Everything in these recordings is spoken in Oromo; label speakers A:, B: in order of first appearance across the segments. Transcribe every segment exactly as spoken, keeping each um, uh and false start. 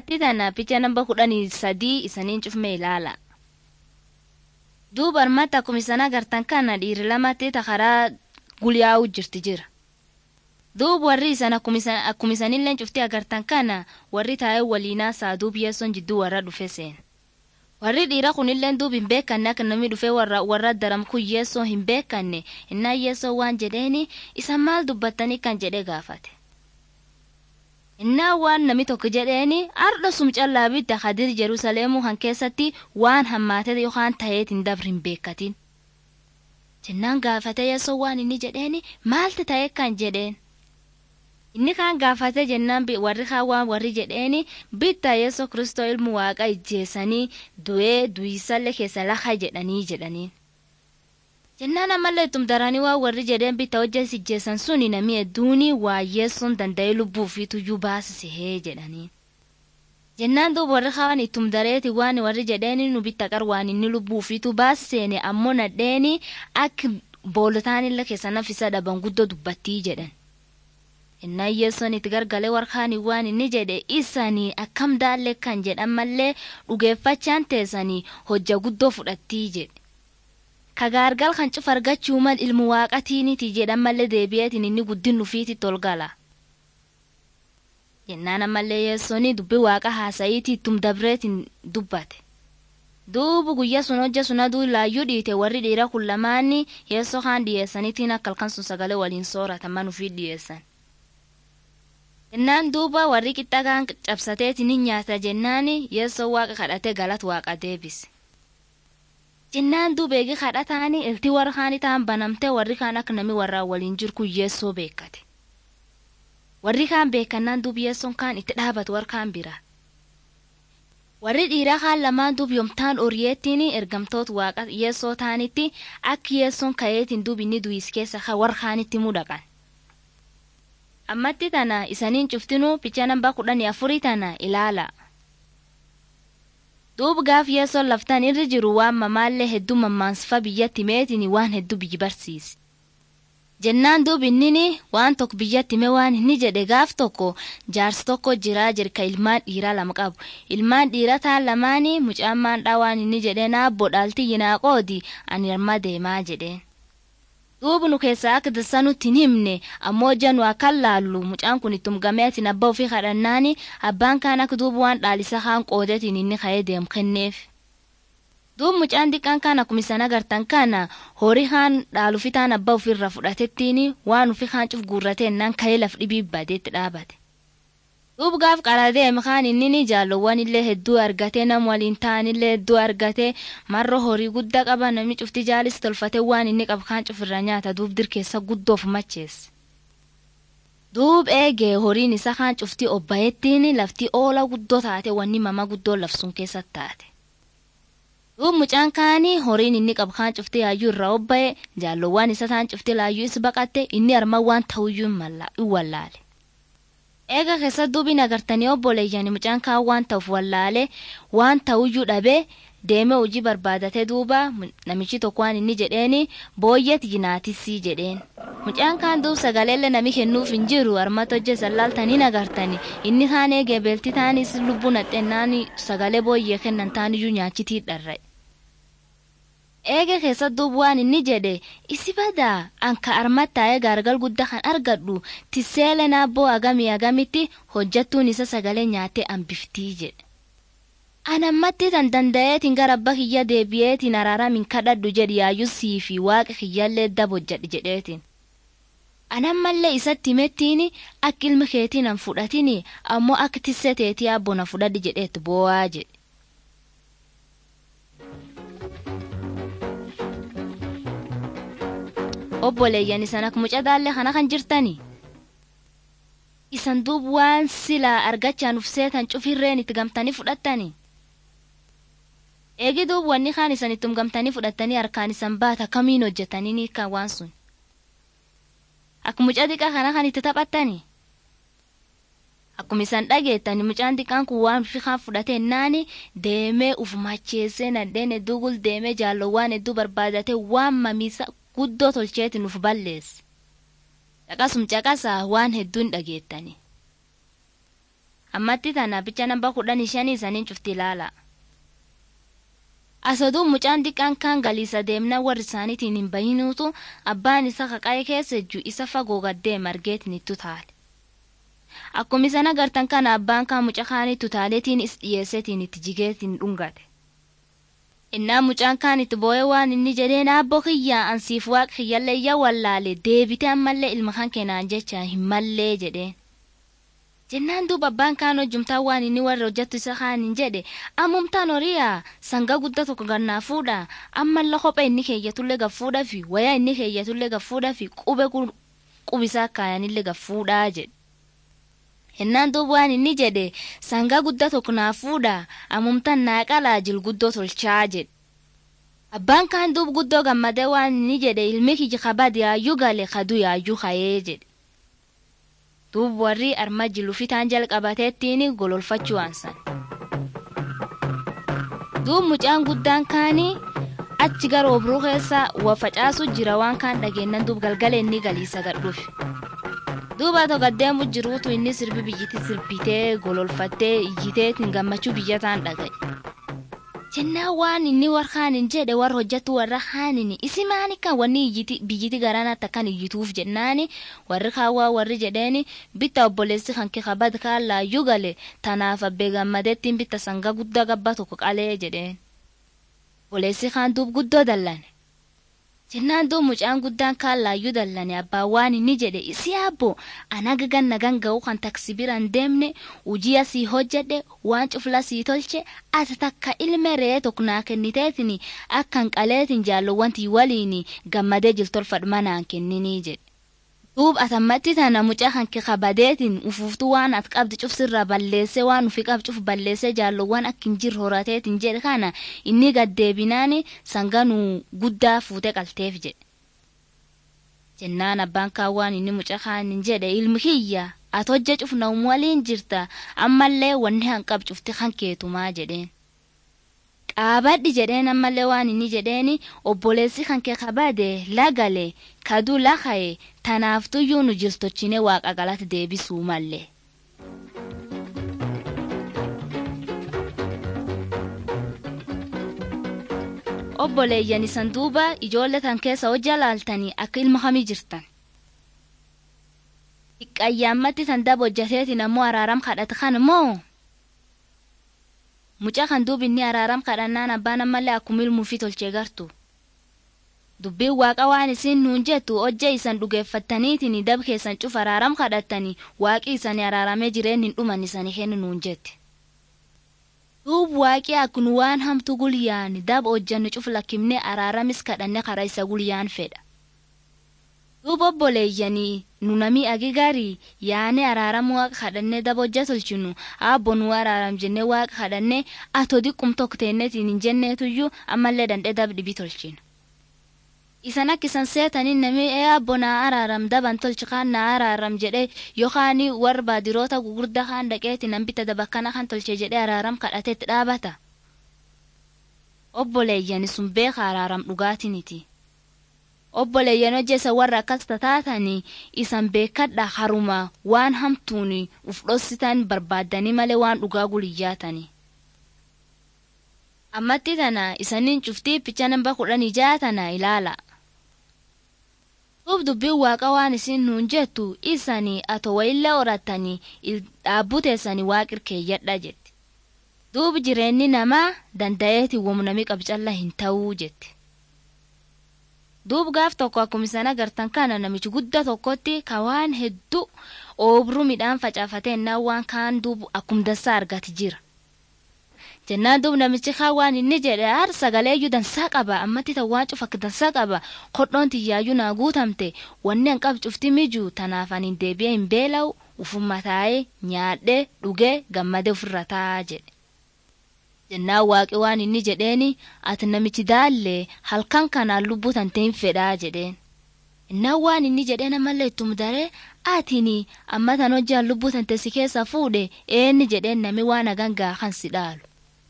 A: ammatti tana picha namba kudhanii sadii isaniin cufme ilaala. Duuba armata akkuma isaan agartan kana dhiirri lamatti takaraa gulyaa'u jirti jira. Duuba warri isaan akkuma isaanillee cufti agartan kana warri taa'ee waliinaa saaduu biyyeessoon jidduu warra dhufe seen. Warri dhiira kunillee duuba hin beekanne akka namni dhufee warra warra daram kun yeessoo hin beekanne innaa yeessoo waan jedheeni isa maal dubbattanii kan jedhee gaafate. Innaa waan nami tokko jedheeni arda sum callaa bidda Hadir Jerusalemuu kan keessatti waan hammaatee yookaan ta'eet hin dabri hin beekatin. Jennaan gaafate yeessoo waan inni jedheeni maalti ta'e kan jedheen. Inni kan gaafate jennaan warri kaan warri jedheeni bitta Yesu Kristo ilmu waaqa ijjeessanii du'ee du'isallee keessa laha jedhanii jedhanii. Jennaan ammallee itum daranii waa warri jedheen bitta hojjees ijjeessan suni namni hedduuni waa Yesuun danda'ee lubbuu fi tuyyuu baasisee jedhanii. Jennaan duuba warri kaan itum dareeti waan warri jedheeni nu bitta qar waan inni lubbuu fi tu baasiseene ammoo nadheeni akka boolotaanillee keessa nafisa dhaban guddoo dubbattii jedhan. Innaa Yesuun itti gargalee warkaanii waan inni jedhe isanii akkam daallee kan jedhan mallee dhugeeffachaan teessanii hojja guddoo fudhattii jedhe. Ka gaargal kan cufa argachuu mal ilmu waaqatiiniti jedhan mallee deebi'eetiin inni guddin nufiiti tolgala. Jennaan ammallee Yesuun dubbii waaqa haasayiitii ittum dabreetiin dubbate. Duubu guyyaa sun hojja sun aduu laayyuu dhiite warri dhiira kun lamaanni Yeesoo kaan dhiyeessaniitiin akka halkan sun sagalee waliin soorataman nufi dhiyeessan. Jennaan duuba warri qixxa kaan cabsateetiin hin nyaata jennaani Yeesoo waaqa kadhatee galata waaqa deebise. Jennaan duuba eegi kadhataani ilti warra kaanii ta'an banamtee warri kaan akka nami warraa waliin jiru kun Yeesoo beekate. Warri kaan beekannaan duuba Yeesoon kaan itti dhaabatu warra kaan bira. Warri dhiiraa kaan lamaan duuba yomtaan oriyeettiin ergamtoota waaqa Yeesoo ta'anitti akka Yeesoon ka'eetiin duuba inni du'is keessa warra kaanitti mudaqan. Ammatti tana isaniin cuftinuu picha namba kudhanii afurii tana ilaala. Duuba gaaf Yeesoon laftaan irra jiru waan mamaallee hedduu mammaansifa biyyatti meetiin waan hedduu biyyi barsiise. Jennaan duuba innini waan tokko biyyatti mee waan inni jedhe gaaf tokko jaarsi tokko jiraa jirka ilmaan dhiiraa lama qabu. Ilmaan dhiiraa ta'an lamaanii mucaan maandhaa waan inni jedhe naabbo dhaalti yinaa qoodi ani arma deemaa jedheen. Duuba nu keessaa akka dassaa nutti hin himne ammoo jannu akka laallu mucaan kun ittum gameetiin abbaa ofii kadhannaani abbaan kaan akka duuba waan dhaalisa kaan qoodeetiin inni ka'ee deemu kenneef. Duuba mucaan xiqqaan kaan akkuma isaan agartan kana horii kaan dhaaluufi taan abbaa ofiirra fudhatettiin waan ofii kaan cuf guurrateennaan ka'ee laf dhibii badeetti dhaabate. Duuba gaaf qaraa deeme kaan inni jaallowwan illee hedduu argatee nam waliin ta'anillee hedduu argatee marra horii guddaa qaba namni cufti jaalis tolfatee waan inni qabu kaan cufirra nyaata duub dirkeessa guddoof macheesse. Duub eegee horiin isa kaan cufti obbayeettiin lafti oola guddoo taate wanni mama guddoo lafsun keessatti taate. Duub mucaan kaanii horiin inni qabu kaan cufti yaayyuu irraa obbaye jaallowwan isa taan cufti laayyuu is baqatte inni arma waan ta'uyyuu hin wallaale. Eega keessa duubiin agartanii obboleeyyanii mucaan kaan waan ta'uuf wallaale waan ta'uyyuu dhabee deemee hojii barbaadatee duuba namichi tokko waan inni jedheeni booyyet jinaatisii jedheen. Mucaan kaan duub sagaleellee nami kennuuf hin jiru armata hojje sallaaltanii agartanii inni kaan eegee beelti taanis lubbuu naxxennaan sagalee booyyee kennan taaniyyuu nyaachitii dharra'e. Eega keessa duuba waan inni jedhe isi badaa anka armattaa'ee gaargal guddaa kan argadhu tiseele naabboo agamii agamitti hojjattuun isa sagalee nyaatee ambiftii jedhe. Anammatti tan danda'eetiin gara abba kiyya deebi'eetiin araaramin kadhadhu jedhi yaayyuu sii fi waaqa kiyyallee dabojjadhi jedheetiin. Anammallee isatti himettiin akka ilmi keetiin an fudhatiin ammoo akka tissee teetii abboona fudhadhi jedheetti boo'aa jedhe. Obboleeyyan isan akka mucaa daallee kana kan jirtani. Isan duuba waan silaa argachaan ufseetan cufirreen itti gamtanii fudhattani. Eegi duuba wanni kaan isan ittum gamtanii fudhattanii harkaan isan baata kamiin hojjetanii ni kan waan sun. Akka mucaa xiqqaa kana kan itti taphattani. Akkuma isan dhageettani mucaan xiqqaan kun waan fi kaan fudhatee naani deemee uf macheessee nadheen hedduu gul deemee jaallowwan hedduu barbaadatee waan mamiisa guddoo tolcheetiin uf balleesse. Caqasum caqasaa waan hedduun dhageettani. ammatti tana bicha namba kudhan shanii isaaniin cufti ilaala. Asoduu mucaan diqqaan kan galiisa deemna warri isaaniitiin hin bahinuutu abbaan isa qaqaa'ee keessa jiru isa fagoo gaddee margeetiin itti taale. Akkuma isaan agartan kana abbaan kan mucaa kaanii tutaaleetiin is dhiyeesseetiin itti jigeetiin dhungate. Innaa mucaan kan itti boo'ee waan inni jedheen abbo kiyyaa ansiif waaqa kiyyallee yaa wallaale deebitee ammallee ilma kan keenaan jecha hin mallee jedheen. Jennaan duuba abbaan kan hojjumtaa waan inni warra hojjattu isa kaaniin jedhe ammumtaan horiyaa sanga guddaa tokko gannaa fuudha ammallee kophee inni keeyyatullee gaffuudhaa fi wayaa inni keeyyatullee gaffuudhaa fi qubee qubisaa kaayanillee gaffuudhaa jedhe. Innaan duuba waan inni jedhe sanga guddaa tokko naa fuudha ammumtaan naa qalaa jil guddoo tolchaa jedhe. Abbaan kan duuba guddoo gammadee waan inni jedhe ilmi kiyya kabadi yaayyuu gale kaduu yaayyuu kayee jedhe. Duub warri arma jilu fitaan jalqabateettiin gololfachuu aansan. Duub mucaan guddaan kaanii achi gara obruu keessa waa facaasu jira waan kaan dhageennan duub galgala inni galiisa gadhuuf. Duuba tokko deemu jiruutu inni sirbi biyyatti sirbitee gololfattee iyyiteetiin gammachuu biyyataan dhagaye. Jennaan waan inni warraanin jedhe warra hojjattu warra haanini isi maani kan wanni biyyiti garaan takkan iyyituuf jennaani warri kaawwaa warri jedheeni bitta obboleessi kan kee kabad kaan laayyuu gale tanaaf abbee gammadeettiin bitta sanga guddaa gabba tokko qalee jedheen. Obboleessi kaan duub guddoo dallane. Jennaan duub mucaan guddaan kaan laayyuu dallane abbaa waan inni jedhe isi abbo ana gagan nagan ga'u kan taksi biraan deemne hojii asii hojjedhe waan cufla sii tolche ati takka ilme re'ee tokko naa kenniteetini akkan qaleetiin jaalowwantii waliin gammadee jiltolfadhu manaan kenninii jedhe. Duub atammatti tana mucaa kan kee kabadeetiin ufuuftuu waan ati qabdi cufsirraa balleessee waan ufi qab cuf balleessee jaalowwan akka hin jirre horateetiin jedhe kana inni gaddeebinaani sanganuu guddaa fuutee qalteef jedhe. Jennaan abbaan kaawwaan inni mucaa kaaniin jedhe ilmi kiyya ati hojja cufna waliin jirta ammallee wanni hanqab cufti kan keetumaa jedheen. Qaabadhi jedheen ammallee waan inni jedheeni obboleessi kan kee kabade lagale kaduu lakaye tanaaftuyyuu nu jirtochine waaqa galata deebisuu mallee. Obboleeyyan isan duuba ijoollee tan keessa hojjaa laaltanii akka ilma kamii jirtan. Xiqqayyaammatti tan daba hojjateetiin ammoo araaram kadhata kan moo? Mucaa kan duubi inni araaram kadhannaan abbaan ammallee akkuma ilmuufi tolchee gartu. Dubbiin waaqa waan isin nuun jettu hojja isan dhugeeffattaniitiin dab keessan cuf araaram kadhattanii waaqi isanii araaramee jireen hin dhuman isanii kennu nuun jette. Duub waaqi akkunu waan hamtu gulyaan dab hojjannu cuf lakkimnee araaramis kadhanne karaa isa gulyaan fedha. Duub obboleeyyanii nu namii agigarii yaane araaram waaqa kadhannee dab hojja tolchinu abbo nu araaram jennee waaqa kadhannee atoo diqqum tokko teenneetiin hin jenneetuyyuu ammallee dandhee dab dhibii tolchinu. Isan akkisan seetaniin namii ee abbo naa araaram daban tolchi kaan naa araaram jedhee yookaan warra baadiroota gugurdaa kaan dhaqeetiin hambita dabakkana kan tolchee jedhee araaram kadhateetti dhaabata. Obboleeyyani sun beeka araaram dhugaatiniti. Obboleeyyan hojjeessa warra akkas taatanii isan beekadha haruma waan hamtuuni uf dhossitan barbaaddanii malee waan dhugaa guliyyaatanii. Ammatti tana isaniin cuftii picha namba kudhanii ja'a tana ilaala. Duub dubbiin waaqa waan isin nuun jettu isanii atoo wayillee horatanii dhaabbuteessanii waaqir keeyyadha jetti. Duub jireenyi namaa danda'eeti womnami qabcalla hin ta'uu jetti. Duub gaaf tokko akkuma isan agartan kana namichi guddaa tokkotti ka waan hedduu oobruu midhaan facaafatee innaan waan kaan duub akkum dansaa argati jira. Jennaan duub namichi kaan waan inni jedhe har sagaleeyyuu dansaa qaba ammatti ta'u waan cuf akka dansaa qaba kodhoon tiyyaayyuu naa guutamte wanni an qab cufti mijuu tanaaf ani deebi'ee hin beela'u ufumma taa'ee nyaadhee dhugee gammadee ofirra taa'aa jedhe. Jennaan waaqi waan inni jedheeni ati namichi daallee halkan kanaan lubbuu tantee hin fedhaa jedheen. Innaan waan inni jedheen ammallee ittum daree atini amma tan hojjaan lubbuu tantee si keessa fuudhe eenni jedheen nami waan agangaa kan si dhaalu.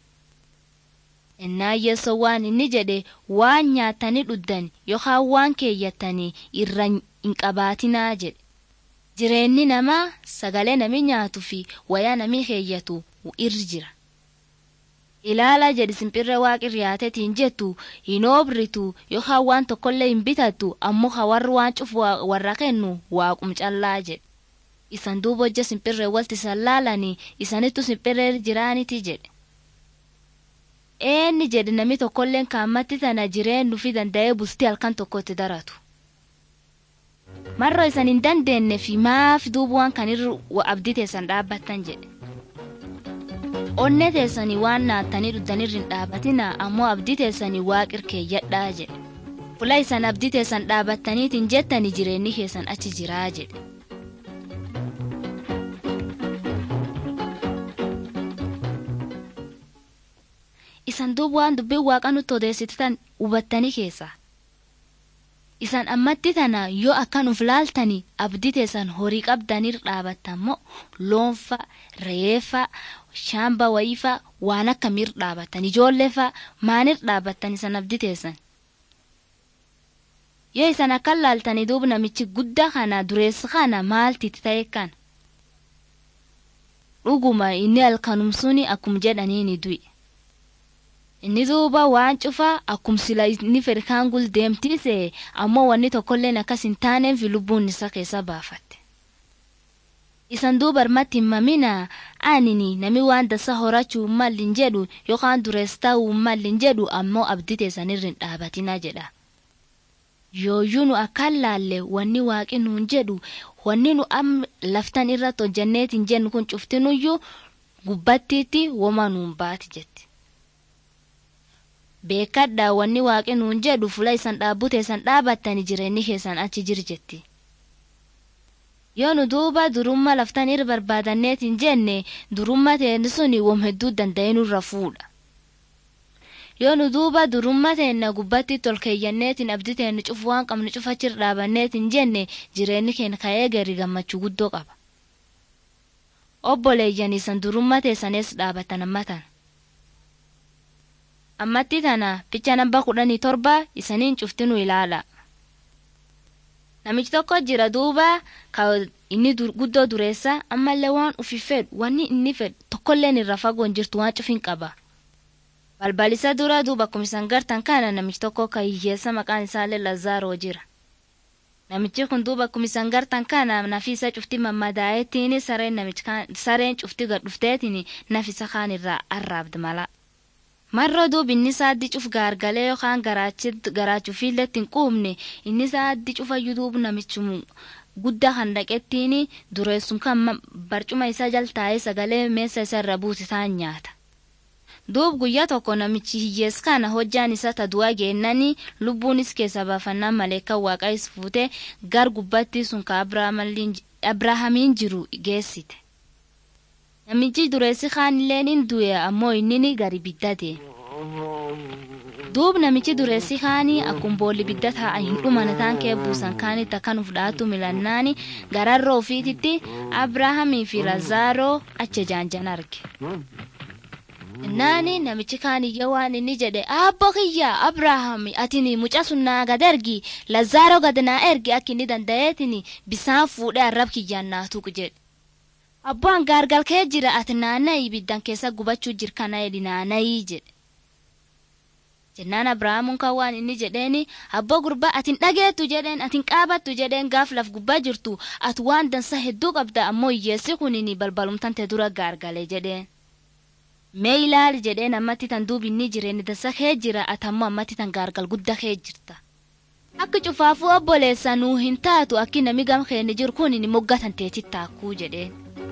A: Innaan yeessoo waan inni jedhe waan nyaatanii dhuddan yookaan waan keeyyattanii irra hin qabaatinaa jedhe. jireenyi namaa sagalee nami nyaatu fi wayaa nami keeyyatu irra jira. Ilaala jedhi simpirree waaqirri yaatetiin jettu hin obritu yookaan waan tokkollee hin bitatu ammoo hawarri waan cufu warra kennu waaqum callaa jedhe. Isan duuba hojja simpirree walti isan laalanii isanittu simpirree jiraaniti jedhe. Eenni jedhi nami tokkolleen kaammatti tana jireenyu fi danda'ee bultii halkan tokkotti daratu. Marro isan hin dandeenye fi maaf duuba waan kanirra abdii teessan dhaabbattan jedhe. Onne teessanii waan naattanii dhuddanirri hin dhaabatina ammoo abdii teessanii waaqir keeyyadhaa jedhe. Fula isan abdii teessan dhaabattaniitiin jettanii jireenyi keessan achi jiraa jedhe. Isan duuba waan dubbiin waaqa nutti odeessitan hubattanii keessa. Isan ammatti tana yoo akkan uf laaltanii abdii teessan horii qabdanir dhaabattan moo loonfa, reefa, shamba wayifa waan akkamir dhaabattan ijoollefa maanir dhaabattan isan abdii teessan. Yoo isan akkan laaltanii duuba namichi guddaa kana dureessa kana maaltitti ta'e kan. Dhuguma inni halkanumsuuni akkum jedhaniini du'i. Inni duuba waan cufaa akkum sila inni fedhaan gul deemtiise ammoo wanni tokkolleen akkas hin taaneef lubbuun isa keessa baafatte. Isan duuba armatti himamina aanini nami waan dasa horachuu mallin jedhu yookaan dureessaa mallin jedhu ammoo abdii teessanirra hin dhaabatina jedha. Yooyyuu nu akkan laalle wanni waaqi nuun jedhu wanni nu am laftan irratti hojjanneetiin jennu kun cuftinuyyuu gubbattiitti woma nuun baati jetti. Beekadhaa wanni waaqi nuun jedhu fula isan dhaabbute isan dhaabattani jireenyi keessan achi jir jetti. Yoo nu duuba durummaa laftan irra barbaadanneetiin jenne durummaa teenni suni wom hedduu danda'inurra fuudha. Yoo nu duuba durummaa teenna gubbatti tolkeeyyanneetiin abdii teenni cufu waan qabnu cufachir dhaabanneetiin jenne jireenyi keenya ka'ee gari gammachuu guddoo qaba. Obboleeyyan isan durummaa teessanees dhaabatan ammatan. Ammatti tana picha namba kudhanii torba isaniin cuftinu ilaala. Namichi tokko jira duuba ka inni dur, guddoo dureessa ammallee waan ufi fedhu wanni inni fedhu tokkolleen irra fagoon jirtu waan cufin qaba. Balbalisa dura duuba kumisan gartan kana namichi tokko ka hiyyeessa maqaan isaallee Lazaaroo jira. Namichi kun duuba kumisan gartan kana nafisa cufti mammadaa'eetiin sareen namichi sareen cufti gad dhufteetiin nafisa kaan irraa arraabdi mala. Marro duuba inni saaddi cuf gaargalee yookaan garaachuu fiilletti hin quubne inni saaddi cufayyuu duuba namichumu guddaa kan dhaqettiin dureessum kan barcuma isaa jaltaa'ee sagalee meessa isa irra buusisaan nyaata. Duub guyyaa tokko namichi hiyyees kana hojjaan isa tadu'aa geennanii lubbuunis keessa baafannaan maleekan waaqaayis fuute gar gubbatti sun ka Abrahaamiin jiru geessite. Namichi dureessi kaanilleen hin du'e ammoo inni ni gari biddate. Duub namichi dureessi kaanii akkum boolli biddata hin dhumanataan kee buusan kaanitti akkan ufdhaatu milannaani gararroo ofiititti Abrahaamii fi Lazaaroo acha jaanjan arge. Naani namichi kaaniyya waan inni jedhe abbo kiyya Abrahaami atini mucaa sunnaa gad ergi Lazaaroo gad naa ergi akka inni danda'eetini bisaan fuudhee arrab kiyyaan naatuq jedhe. Abbaan gaargal kee jira ati naanna'ii ibiddan keessa gubachuu jirkana edhi naanna'ii jedhe. Jennaan Abrahaamuun kan waan inni jedheeni abbo gurbaa atin dhageettu jedheen atin qaabattu jedheen gaaf laf gubbaa jirtu ati waan dansa hedduu qabda ammoo hiyyeessi kunini balbalumtan te dura gaargale jedheen. Mee ilaali jedheen ammatti tan duubi inni jireenya dansa kee jira ati ammoo ammatti tan gaargal guddaa kee jirta. Akka cufaafuu obboleessa nuu hin taatu akki nami gam keenya jiru kunini moggatan teetti taakkuu jedheen.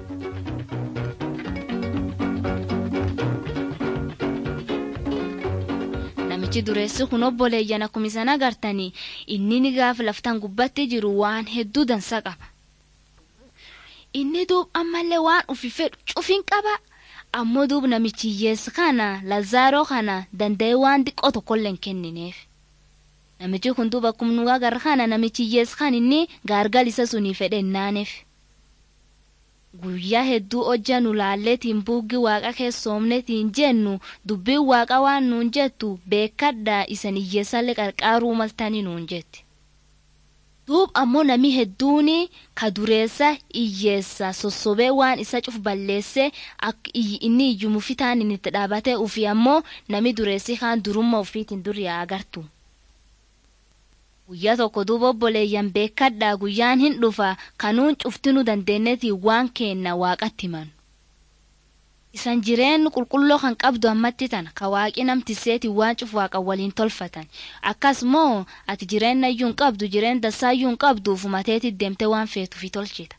A: Namichi dureessi kun obboleeyyan akkuma isan agartanii inni ni gaaf laftan gubbatti jiru waan hedduu dansa qaba. Inni duub ammallee waan ufi fedhu cufin qaba. Ammoo duub namichi hiyyeessi kana Lazaaroo kana danda'ee waan xiqqoo tokkollee hin kennineef. Namichi kun duuba akkuma nu agarra kana namichi hiyyeessi kan inni gaargal isa sunii fedhe naaneef. Guyyaa hedduu hojja nu laalleetiin buuggi waaqa keessoomneetiin jennu dubbiin waaqa waan nuun jettu beekadhaa isan hiyyeessallee qarqaaruu maltanii nuun jetti. duub ammoo nami hedduuni ka dureessa iyyeessa sossobee waan isa cuf balleesse ak inni iyyumu fitaan inni itti dhaabate ufi ammoo nami dureessi kaan durumma ufiitiin duriyaa agartu. Guyyaa tokko duuba obboleeyyan beekadhaa guyyaan hin dhufa kanuun cuftinu dandeenyetii waan keenna waaqatti himan. Isan jireennu qulqulloo kan qabdu ammatti tana ka waaqi namtiseeti waan cuf waaqa waliin tolfatan akkasumoo ati jireenna iyyuu hin qabdu jireen dassaa iyyuu hin qabdu ufumateeti deemte waan feetu fi tolchita.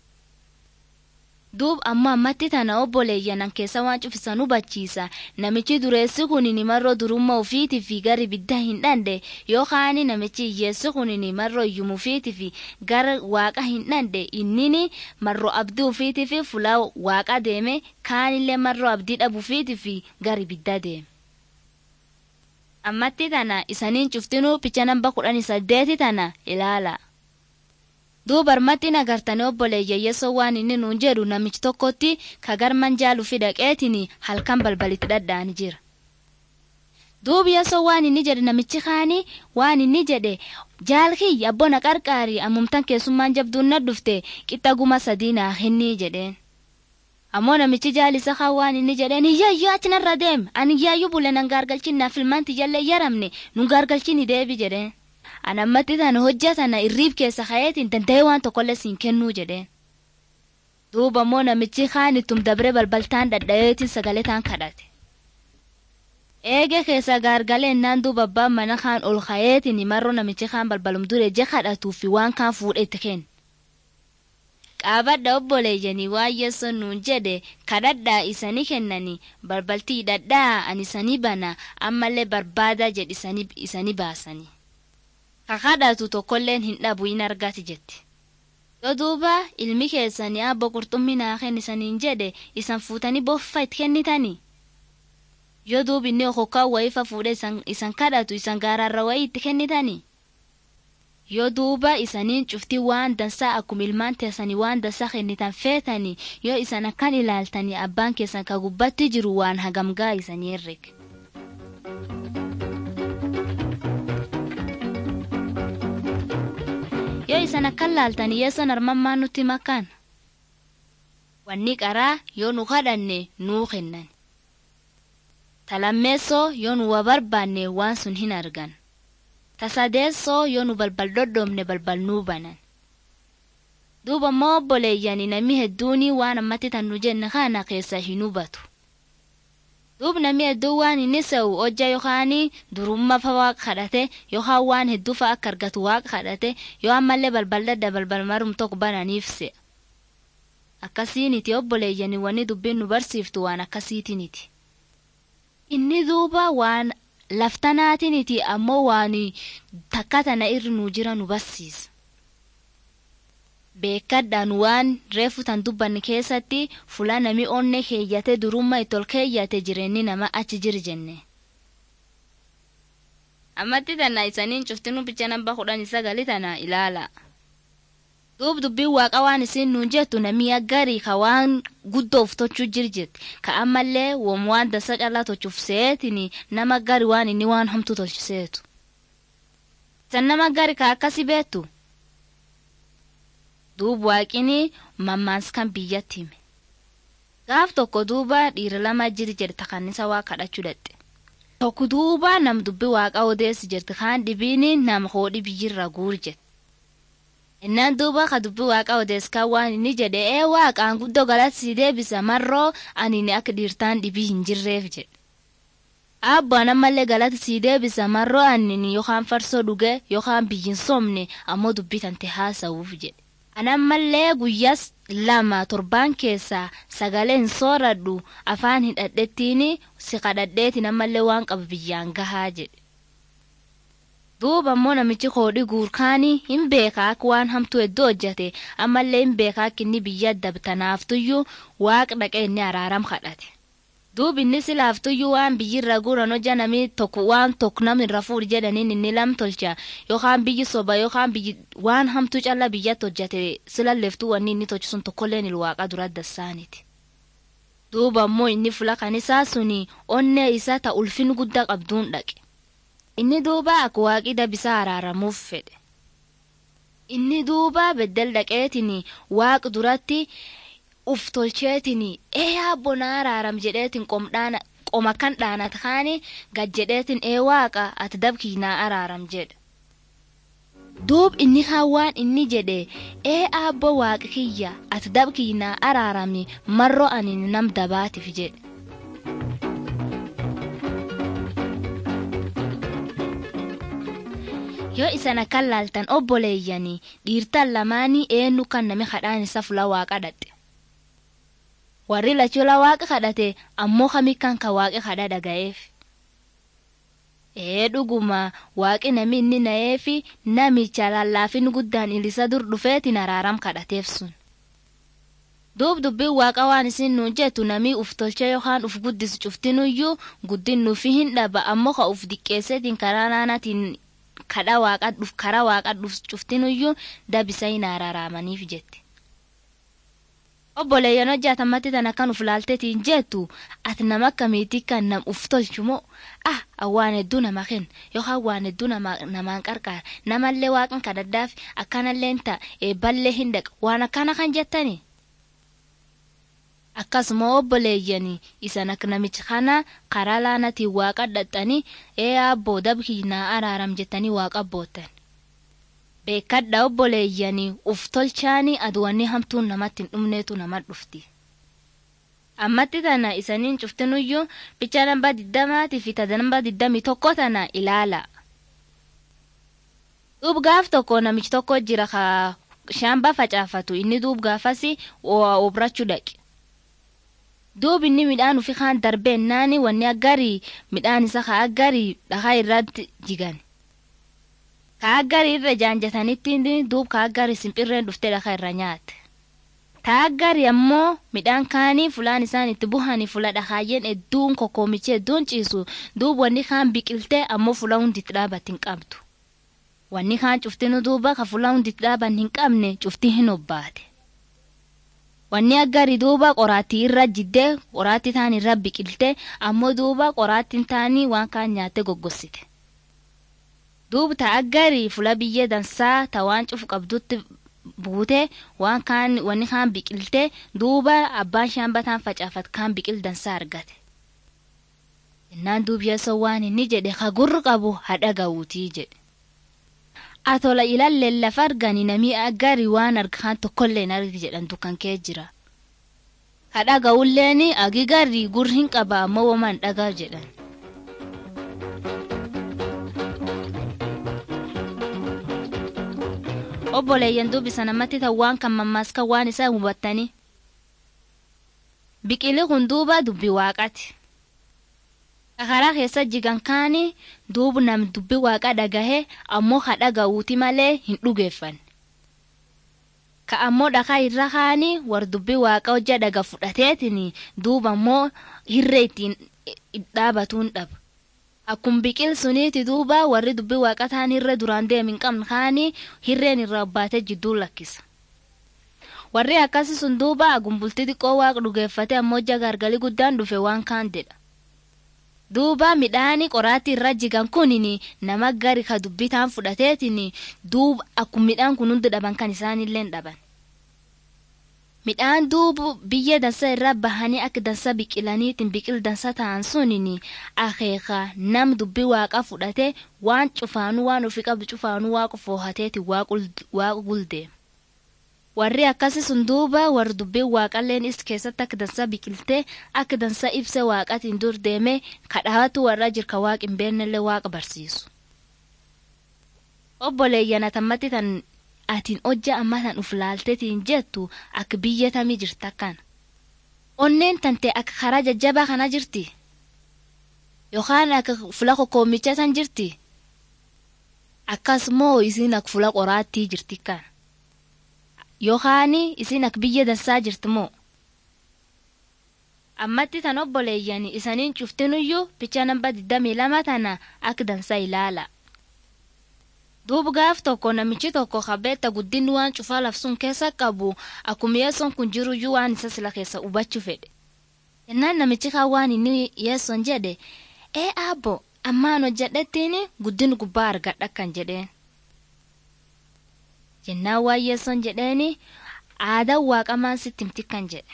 A: Duub ammoo ammatti tana obboleeyyanan keessa waan cufisan hubachiisa namichi dureessi kunini marroo durummaa ufiitii fi gara ibidda hin dhande yookaan namichi hiyyeessi kunini marroo iyyuma ufiitii fi gara waaqa hin dhande innini marroo abdii ufiitii fi fulaa waaqa deeme kaanillee marroo abdii dhabu ufiitii fi gara ibidda deeme. Ammatti tana isaniin cuftinuu picha namba kudhanii saddeeti tana ilaala. Duuba armatti nagartanii obboleeyya yeessoo waan inni nuun jedhu namichi tokkotti ka garman jaalu fi dhaqeetini halkan balbalitti dhadha'anii jira. Duuba yeessoo waan inni jedhe namichi kaanii waan inni jedhe jaalkii abbona qarqaarii ammumtan keessummaan jabduun na dhufte qixa guma sadii naa kennii jedheen. Ammoo namichi jaalisa kaan waan inni jedheen hiyyayyoo achi narra deem ani hiyyayyuu bulle nan gaargalchin naaf ilmaanti jallee yaramne nun gaargalchini deebi jedheen. Anammatti tana hojjatana irriib keessa kayeetiin danda'ee waan tokkollee siin kennuu jedheen. Duuba ammoo namichi kaan ittum dabre balbaltaan dhadha'eetiin sagalee taan kadhate. Eege keessa gaargalee naan duuba abbaan mana kaan ol kayeetiin marroo namichi kaan balbalum dure je kadhatuu fi waan kaan fuudhee itti kenna. Qaabadha obboleeyyanii waan yeessoon nuun jedhe kadhadhaa isanii kennanii balbaltii dhadhaa ani isanii bana ammallee barbaadaa jedhi isanii baasanii. Kakadhatu tokkolleen hin dhabu hin argati jetti. Yoo duuba ilmi keessanii abbo qurxummii naa kennisaniin jedhe isan fuutanii boffa itti kennitanii. Yoo duubi inni okokkaa wayifa fuudhe isan kadhatu isan gaararra wayii itti kennitanii. Yoo duuba isaniin cuftii waan dansaa akkuma ilmaan teessanii waan dansaa kennitan feetanii yoo isan akkan ilaaltanii abbaan keessan ka gubbatti jiru waan hagamgaa isanii herreg. Yoo isan akkan laaltanii yeessoon armammaan nutti makkaan. Wanni qaraa yoo nu kadhanne nuu kennan. Talammeessoo yoo nu waa barbaanne waan sun hin argan. Tasadeessoo yoo nu balbal dhoddoomne balbal nuu banan. Duuba immoo obboleeyyanii namni hedduunii waan ammatti tan nu jenne kana keessa hin hubatu. Duuba namni hedduu waan inni se'u hojja yookaan durummaa fa waaqa kadhate yookaan waan hedduu fa akka argatu waaqa kadhate yoo ammallee balbal dadda balbal marum tokko bananiif se'a. Akkasiiniti obboleeyyanii wanni dubbiin nu barsiiftu waan akkasiitiniti. Inni duuba waan laftanaatiniti ammoo waan takka tana irra nu jira nu barsiisa. Beekadhaan waan reefu tan dubbanni keessatti fuula nami onne keeyyate durummaa itti ol keeyyate jireenyi nama achi jiri jenne. Ammatti tana isaniin cuftinuu picha namba kudhanii sagali tana ilaala. Duub dubbiin waaqa waan isin nuun jettu namni aggarii ka waan guddoof tochuu jirjet ka ammallee waan dasa callaa tochuuf seetini nama aggari waan inni waan hamtu tolchiseetu. San nama aggari ka akkasi beettu. Duub waaqini mammaans kan biyyatti hime. Gaaf tokko duuba dhiira lama jiri jedhe takannisa waa kadhachuu dadhe. Tokko duuba nam dubbi waaqa odeessi jirti kaan dhibiini nama hoodhi biyyirra guur jette. Innaan duuba ka dubbi waaqa odeeskaa waan inni jedhe ee waaqaan guddoo galatti deebisa marroo ani ni akka dhiirtaan dhibii hin jirreef jedhe. Abbaan ammallee galatti si deebisa marroo ani yookaan farsoo dhuge yookaan biyyin somne ammoo dubbii tante haasa'uuf jedhe. Anammallee guyyaas lama torbaan keessaa sagaleen sooradhu afaan hin dhadhettiini si kadhadheetiin ammallee waan qabu biyyaan gahaa jedhe. Duuba ammoo namichi hoodhi guurkaanii hin beekaa akka waan hamtuu hedduu hojjate ammallee hin beekaa akka inni biyya dabtanaaftuyyuu waaqa dhaqee inni araaram kadhate. Duubi inni silaaftuyyuu waan biyyirra guuran hojja namni tokko waan tokko namni irra fuudhi jedhaniin inni lam tolcha yookaan biyyi soba yookaan biyyi waan hamtuu callaa biyyatti hojjate silalleeftuu wanni inni tolchisuun tokkolleen ilwaaqa dura dassaaniti. Duuba ammoo inni fuula kanisaa suni onnee isaa ta ulfin guddaa qabduun dhaqe. Inni duuba akka waaqii dabisaa araaramuuf fedhe. inni duuba beddel dhaqeetini waaq duratti uf tolcheetini ee abbo na araaram jedheetin qomdhaana qoma kan dhaanat kaani gad jedheetin ee waaqa ati dabkii na araaram jedhe. Duub inni hawaan inni jedhe ee abbo waaqa kiyya ati dabkii na araarami marro ani nam dabaatiif jedhe. Yoo isana kan laaltan obboleeyyanii dhiirtan lamaanii eenyu kan nami kadhaan isa fula waaqa dhadhe. Warri lachola waaqa kadhate ammoo kami kan ka waaqa kadha dhaga'eef. Ee dhuguma waaqi nami inni na'eefi namicha lallaafin guddaan ilisa dur dhufeetiin araaram kadhateef sun. Duub dubbiin waaqa waan isin nuun jettu namii uf tolchee yookaan uf guddisu cuftinuyyuu guddin nuufi hin dhaba ammoo ka uf diqqeesseetiin karaa naanaatiin kadha waaqa dhuf karaa waaqa dhuf cuftinuyyuu dabisa hin araaraamaniif jette. Obboleeyyan hojjaatamatti tana kan uf laalteetiin jettu ati nama akkamiitii kan nam uf tolchu moo ah awwaan hedduu nama kenna yookaan waan hedduu namaan qarqaara namallee waaqan kadhaddaaf akkanallee hin ta'a eebballee hin dhaqa waan akkana kan jettani. Akkasuma obboleeyyanii isan akka namicha kana karaa laanatiin waaqa dhadhanii ee abboo dabkii na araaram jettanii waaqa bootan. Beekadha obboleeyyanii uf tolchaanii aduwanni hamtuun namatti hin dhumneetu nama dhufti. Ammatti tana isaniin cuftinuyyuu bicha namba diddamaatii fi tada namba diddamii tokko tana ilaala. Duub gaaf tokko namichi tokko jira ka shaamba facaafatu inni duub gaafasi obrachuu dhaqe. Duub inni midhaan ufi kaan darbeen naani wanni aggarii midhaan isa ka aggarii dhakaa irratti jigan. Ka aggarii irra jaanjatanitti duub ka aggarii simpirreen dhuftee dhakaa irra nyaate. Ta aggarii ammoo midhaan kaanii fulaan isaan itti buhanii fula dhakaayyeen hedduun kokkoomichee hedduun ciisu duub wanni kaan biqiltee ammoo fula hundi itti dhaabatti hin qabdu. Wanni kaan cuftinu duuba ka fula hundi itti dhaaban hin qabne cuftii hin obbaate. Wanni aggarii duuba qoraattii irra jiddee qoraattii taan irra biqiltee ammoo duuba qoraattiin taanii waan kaan nyaattee goggossite. Duuba ta aggarii fula biyyee dansaa ta waan cufu qabdutti buute waan kaan wanni kaan biqiltee duuba abbaan shaambataan facaafat kaan biqil dansaa argate. Innaan duubiyeessoo waan inni jedhe ka gurri qabu hadha ga'uutii jedhe. Atola ilaallee lafa arganii namii aggarii waan argaan tokkollee hin argi jedhantu kan kee jira. Hadha ga'ulleeni agi garrii gurri hin qaba ammoo wamaan dhagaa jedhan. Obboleeyyan dubbisa namatti ta'uwaan kan mammaaska waan isaa hubattanii. Biqilii kun duuba dubbi waaqati. Karaa keessa jigan kaanii duubu nam dubbi waaqa dhagahe ammoo hadha ga'uuti malee hin dhugeeffan. Ka ammoo dhakaa irra kaanii war dubbi waaqa hojja dhaga fudhateetini duuba ammoo hirree ittiin dhaabatuun dhaba. Akkuma biqil suniiti duuba warri dubbi waaqa taan hirree duraan deemin qabn kaanii hirreen irra abbaatee jidduu lakkisa. Warri akkasi sun duuba agumbultii xiqqoo waaqa dhugeeffate ammoo hojja gargalii guddaan dhufe waan kaan dedha. Duuba midhaanii qoraattii irra jigan kunini nama gari ka dubbitaan fudhateetini duuba akkuma midhaan kun hundi dhaban kan isaanillee dhaban. Midhaan duubu biyya dansa irra bahanii akka dansa biqilaniitiin biqil dansa ta'an sunini akeeka nam dubbi waaqa fudhate waan cufaanuu waan ofii qabdu cufaanuu waaqa foohateeti waaqa guldeema. Warri akkasi sun duuba warri dubbii waaqalleen is keessatti akka dansa biqiltee akka dansa ibsa waaqatiin dur deeme kadhaatu warra jirka waaqa hin beennellee waaqa barsiisu. Obboleeyyan atammatti tan atiin hojja amma tan uf laalteetiin jettu akka biyya tamii jirta kana. Onneen tante akka karaa jajjabaa kana jirti. Yookaan akka fula kokkoomicha tan jirti. Akkasumoo isin akka fula qoraattii jirti kana. Yookaan isin akka biyya dansaa jirti moo. Ammatti tan obboleeyyan isaniin cuftinuyyuu bicha namba digdamii lama tana akka dansaa ilaala. Duuba gaaf tokko namichi tokko qabeetta guddinni waan cufaa lafsuun keessa qabu akkuma yeessoon kun jiruyyuu waan isa sila keessa hubachuu fedhe. Jennaan namichi kaan waan inni yeessoon jedhe ee abbo ammaan hojjedhettiin guddinni gubbaa argadha kan jedheen. jennaan waan Yeessoon jedheeni aadaa waaqamaan sitti himti kan jedhe.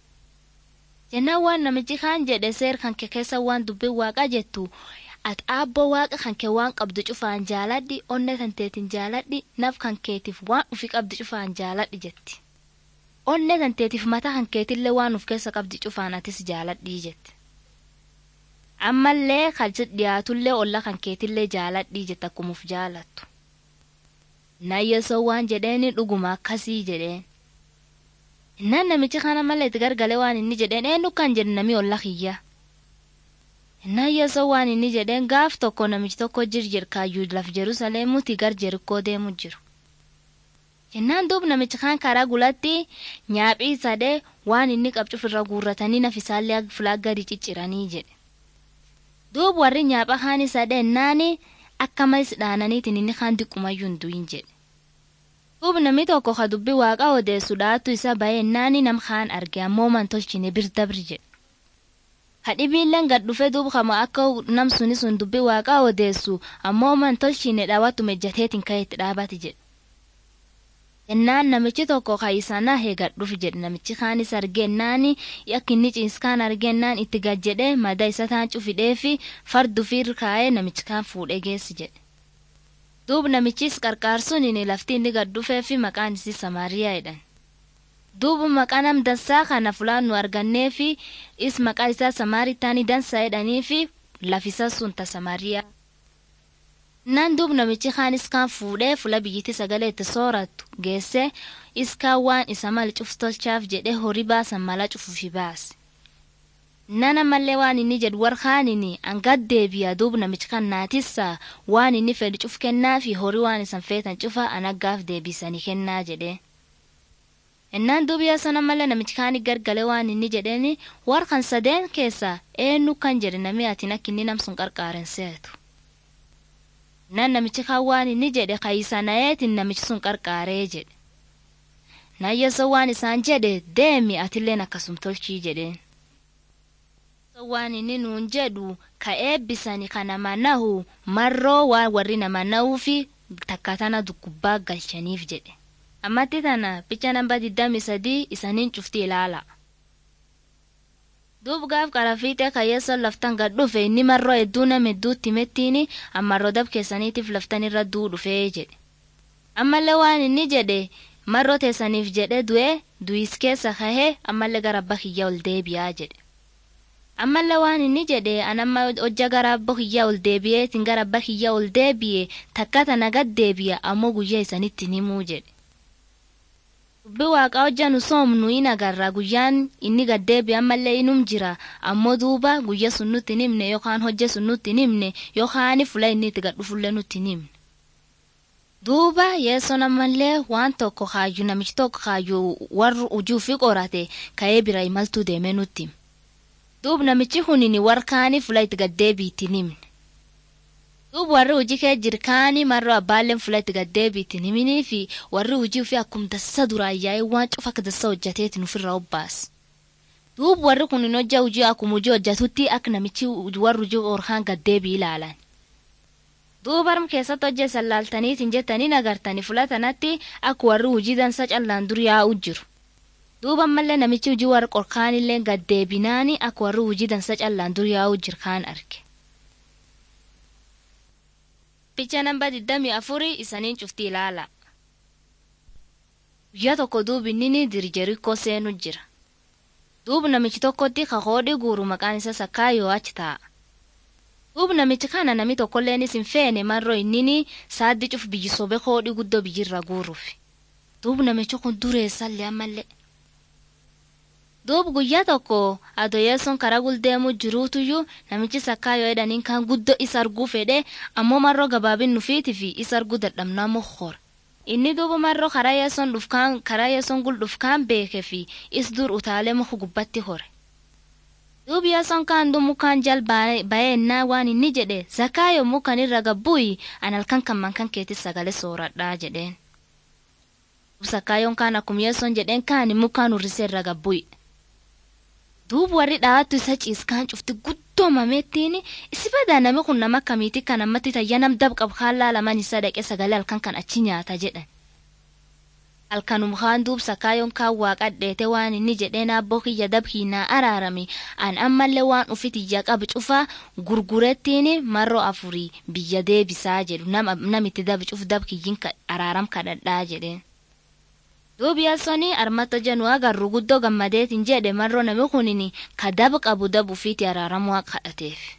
A: Jennaan waan namichi kaan jedhe seer kan kee keessa waan dubbii waaqa jettu ati abboo waaqa kan kee waan qabdu cufaan jaaladhi onne kan teetiin jaaladhi naf kan keetiif waan ufi qabdu cufaan jaaladhi jetti. Onne kan teetiif mataa kan keetillee waan uf keessa qabdu cufaan atis jaaladhi jetti. Ammallee kalsit dhiyaatullee olla kan keetillee jaaladhi jetta akkumuuf jaalattu. Na Yeesoo waan jedheeni dhuguma akkasii jedheen. Innaan namichi kana malee itti gargalee waan inni jedheen eenyu kan jedhu nami olla kiyya. Innaan Yeesoo waan inni jedheen gaaf tokko namichi tokko jirjir kaayyuu laf Jerusaalemuuti gar Jerikoo deemu jiru. Jennaan duub namichi kan karaa gulatti nyaaphii sadee waan inni qabcuuf irra guurratanii nafisaallee fulaa gadi cicciranii jedhe. Duub warri nyaapha kaanii sadee naani akka malis dhaananiitiin inni kaan diqumayyuu hin du'in jedhe. Duub namni tokko ka dubbii waaqa odeessu dhaattu isa bahee naani nam kaan arge ammoo man tolchine birdabri jedhe. Hadhibiilleen gad dhufe duub kama akka nam suni sun dubbii waaqa odeessu ammoo man tolchine dhaawattu mejjateetiin ka'eetti dhaabati jedhe. Ennaan namichi tokko kaayisana heegad dhufi jedhe namichi kaanis argennaani akka inni ciiskaan argennaan itti gad jedhee madaa isa taan cufidhee fi fardu fiir kaa'ee namichi kaan fuudhee geessi jedhe. Duub namichis qarqaarsuun inni lafti inni gad dhufee fi maqaan isii Samaariyaa jedhan. Duub maqaa nam dansaa kana fulaan nu argannee fi is maqaa isaa Samaaritaanii dansaa jedhanii fi lafisa sun ta Samaariyaa. Naan duub namichi kaanis kaan fuudhee fula biyyatti sagalee itti soorattu geesse iskaan waan isa mal cuftolchaaf jedhee horii baasan mala cufuufi baase. Nana mallee waan inni jedhu warkaanini angad deebi'a duub namichi kan naatissaa waan inni fedhi cuf kennaa fi horii waan isan feetan cufa anaggaaf deebisanii kennaa jedhee. Ennaan duubi Yeessoon mallee namichi kaanii gargalee waan inni jedheeni warkan sadeen keessaa eenyu kan jedhe namni atiin akka inni namsun qarqaaren seetu. Nan namichi kaan waan inni jedhe kaayisanayeetiin namichi sun qarqaaree jedhe. Na Yeesoo waan isaan jedhe deemi atilleen akkasum tolchii jedheen. Waan inni nuun jedhu ka eebbisani ka nama nahu marroo waan warri nama nahuu fi takkatana dukkubaa galchaniif jedhe. Ammatti tana bicha namba digdamii sadii isaniin cufti ilaala. Duub gaaf qarafiite ka Yeesoo laftan gad dhufe inni marroo hedduu nama hedduutti mettiini ammarroo dab keessaniitiif laftan irra duu dhufee jedhe. Ammallee waan inni jedhe marroo teessaniif jedhe du'e du'is keessa kahee ammallee gara abbaa kiyyaa ol deebi'aa jedhe. Ammallee waan inni jedhe anamma hojja gara abbaa kiyyaa ol deebi'eetiin gara abbaa kiyyaa ol deebi'e takka tana gad deebi'a ammoo guyyaa isanitti himuu jedhe. Dubbii waaqa hojja nu soomnu in agarra guyyaan inni gad deebi'e ammallee inum jira ammoo duuba guyya sun nutti himne yookaan hojja sun nutti himne yookaan fula inni itti gad dhufullee nutti himne. Duuba Yeessoon ammallee waan tokko kaayyuu namichi tokko kaayyuu warri hojii fi qorate ka'ee bira imaltuu deemee nutti hime. Duub namichi hunini warkaanii fula itti gad deebiitti himne. Duub warri hojii kee jirkaanii marroo abbaalleen fula itti gad deebiitti himinii fi warri hojii fi akkuma dassa duraan yaa'ee waan cufa akka dassa hojjateetiin ofirraa obbaas. Duub warri kunin hojja hojii akkuma hojii hojjatutti akka namichi warri hojii orkaan gad deebii ilaalan. Duuba harma keessatti hojjesan laaltaniitiin jettanii nagartanii fulatanatti akka warri hojii dansa callaan dur yaa'u jiru. Duuba ammallee namichi hojii warra qorkaanillee gad deebinaani akka warri hojii dansa callaan dur yaa'u jirkaan arge. Picha namba digdamii afurii isaniin cufti ilaala. Guyyaa tokko duubi inni Jerikoo seenu jira. Duuba namichi tokkotti kakoodhi guuru maqaan isa Sakkaayoo achi taa'a. Duuba namichi kana nami tokkolleen isin feene marroo inni saaddi cuf biyyi sobe koodhi guddoo biyyirra guuruuf. Duuba namichi kun dureessallee ammallee. Duuba guyyaa tokko adoo Yeessoon karaa guldeemu jiruutuyyuu namichi Sakkaayoo jedhaniin kan guddoo isa arguu fedhe ammoo marroo gabaabin nufiiti fi isa arguu dadhabnaa mokkora. Inni duuba marroo karaa Yeessoon dhufkaan karaa Yeessoon gul dhufkaan beekee fi is dur utaalee muka gubbatti hore. Duuba Yeessoon kaan du mukaan jal bayeennaa waan inni jedhe Sakkaayoo mukaan irra gabbuyi an halkan kan mankan keetti sagalee sooradhaa jedheen. Sakkaayoon kaan akkuma Yeessoon jedheen kaan mukaan urrisee irra gabbuyi. Duuba warri dhaattu isa ciiskaan cufti guddoo mameettiin isi badaa nami kun nama akkamiiti kan ammatti tayya nam dab qabu kaan laalaman isa dhaqee sagalee halkan kan achi nyaata jedhan. Alkanum kaan duub sakaayoon kaan waaqadheete waan inni jedheen abboo kiyya dabhiinaa araarame an ammallee waan ufitiyya qabu cufaa gurgurettiin marroo afurii biyya deebisaa jedhu namitti dabi cuf dabkiyyin araaram kadhadhaa jedheen. Duubi Yaasoonii armata januu agarru guddoo gammadeetiin jedhe marroo nami kunini ka dab qabu dab ufiiti araaramuu kadhateef.